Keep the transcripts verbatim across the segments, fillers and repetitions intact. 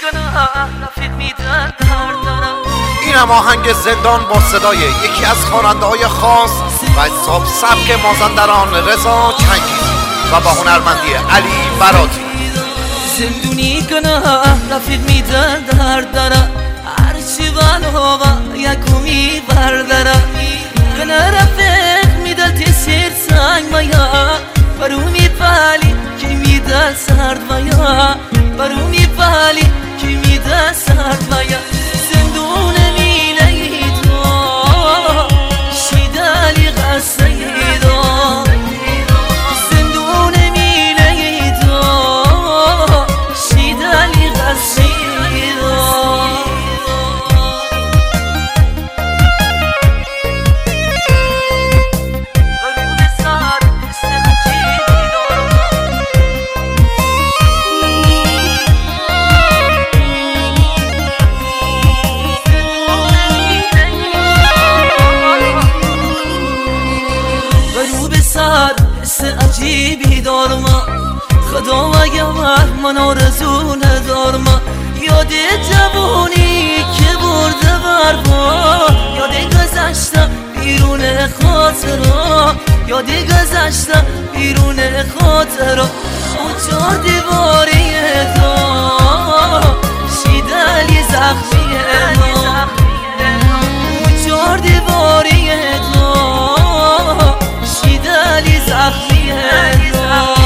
این هم آهنگ زندان با صدای یکی از خواننده های خاص و حساب سبک مازندران رضا چنگیزی و با هنرمندی علی براتی. زندونی کنه رفیق میدن درد داره، هرچی بالهوا یکومی برداره. کنه رفیق میدل تیسیر سنگ میا، برو میپالی کی میدل سرد میا، برو میپالی کی میدل سرد میا. زندون میلی تو شیدالی قصه دو، زندون میلی تو شیدالی قصه دو. حس عجیبی دارم خدا اگر من آرزو ندارم. یاد جوانی که برده بر با، یاد گذشتم بیرون خاطرها، یاد گذشتم بیرون خاطرها. اون چهار دیواری تو شیدالی زخمیه ما، اون چهار دیواری تو شیدالی زخمیه تو.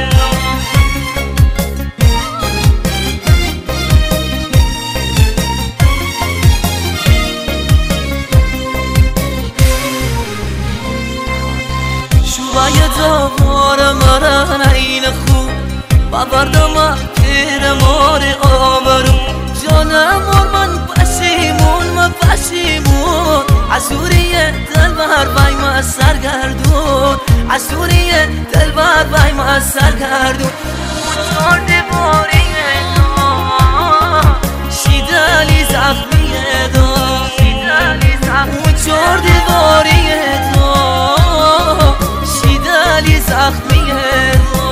شوبای دوار مرن این خوب ببردم تیر مار آبرو. جانم من پشیمون ما پشیمون، عزوریه دل بر بای ما سرگردون، عزوریه دل بر بای ما سرگردون. چهار دیواریه تو شیدالی زخمیه دو، اون چهار دیواریه تو شیدالی زخمیه دو.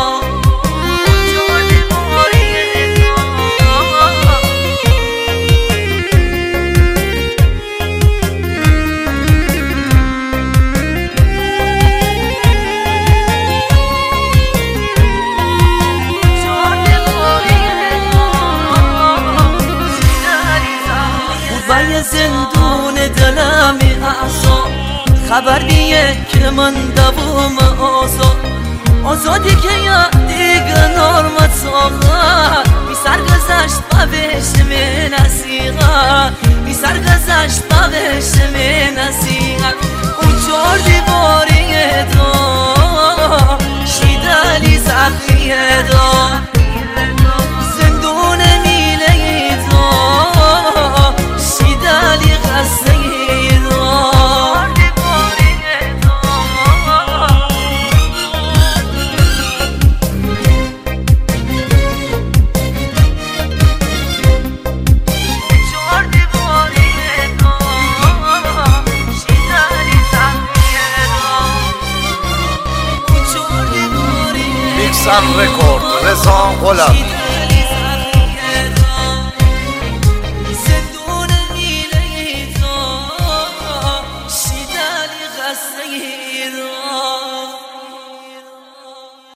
زندون دلمی اعصا خبر دیه که من دوام آزاد، آزادی که یا دیگه نارمت ساخت. بی سر گذشت بابش می نسیغت، بی سر گذشت بابش می نسیغت. اون چهار دیواری تو شیدالی زخمیه دو، زندون میلی تو شیدالی قصه دو. میکسر رکورد رضا غلامی.